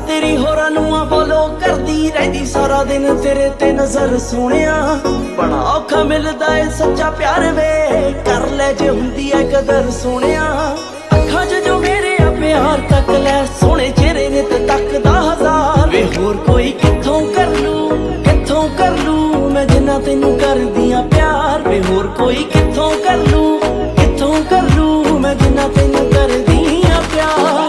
तेरी होरां नूं फॉलो करदी रहिंदी सारा दिन तेरे ते नजर सोहणिया। बड़ा औखा मिलदा ए सच्चा प्यार वे कर ले जे हुंदी ए कदर सोहणिया। अखां च जो मेरे आ प्यार तक लै सोहणे चेहरे ने ते तकदा हजार वे होर कोई कित्थों कर लू मैं जिन्ना तैनूं करदियां प्यार वे होर कोई कित्थों कर लू मैं जिन्ना तैनूं करदियां प्यार।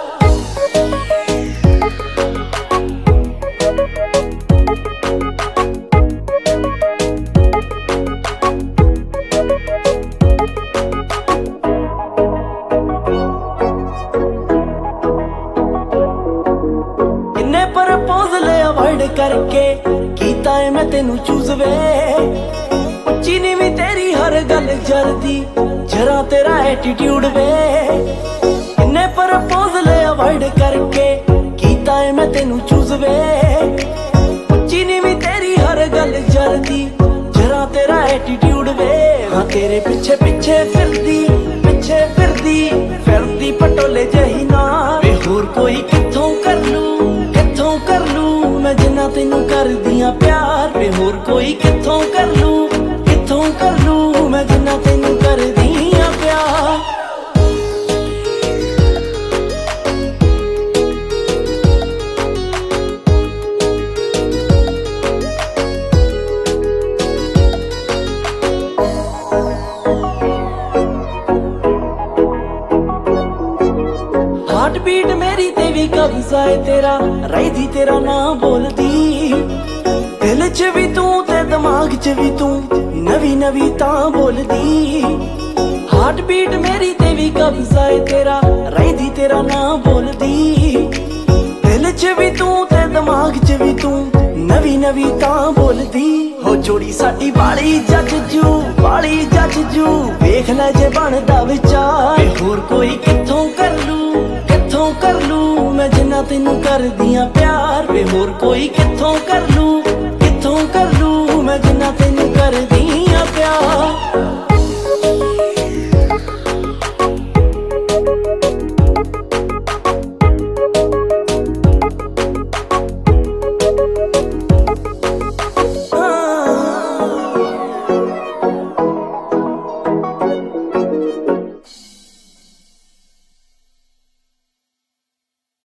किन्ने प्रपोजल अवॉइड करके कीता है मैं तेनू चूज वे। उच्ची नीवी तेरी हर गल जरदी जरा तेरा एटीट्यूड वे। किन्ने प्रपोजल अवॉइड करके कीता है मैं तेनू चूज वे। उच्ची नीवी तेरी हर गल जरदी जरा तेरा एटीट्यूड वे। हाँ तेरे पिछे पिछे फिरदी पटोले जही ना वे होर कोई कित्थों कर लू मैं जिन्ना तैनूं करदियां प्यार वे होर कोई कित्थों कर लू मैं जिन्ना तैनूं करदियां प्यार। हार्ट बीट मेरी ते भी कब्जा है तेरा रही तेरा ना बोलदी। दिल च भी तू ते दिमाग च भी तू नवी तां बोलदी। हार्ट बीट मेरी ते भी कब्जा है तेरा रही तेरा ना बोलदी। दिल च भी तू ते दिमाग च भी तू नवी तां बोलदी। हो जोड़ी साडी वाली जज जू वेख ले जे बनदा विचार होर कोई कित्थों कर लू मैं जिन्ना तैनूं करदियां प्यार वे होर कोई कित्थों कर लू मैं जिन्ना तैनूं करदियां प्यार।